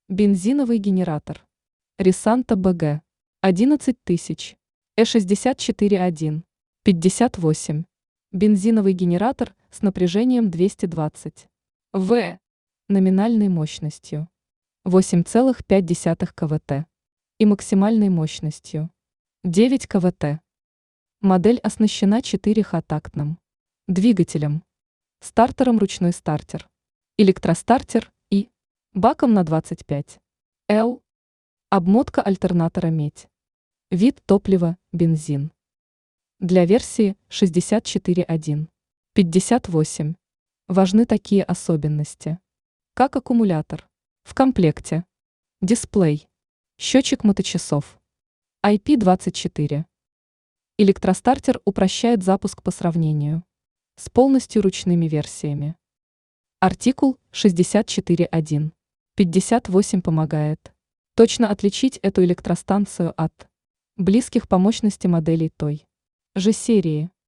Бензиновый генератор. Ресанта БГ. 11 тысяч. Э64-1. 58. Бензиновый генератор с напряжением 220 В. Номинальной мощностью 8,5 КВТ и максимальной мощностью 9 КВТ. Модель оснащена 4Х-тактным двигателем, стартером ручной стартер, электростартер и баком на 25 Л. Обмотка альтернатора медь. Вид топлива – бензин. Для версии 64.1. 58. Важны такие особенности, как аккумулятор. В комплекте дисплей, счетчик моточасов, IP24. Электростартер упрощает запуск по сравнению с полностью ручными версиями. Артикул 64.1. 58 помогает точно отличить эту электростанцию от близких по мощности моделей той же серии.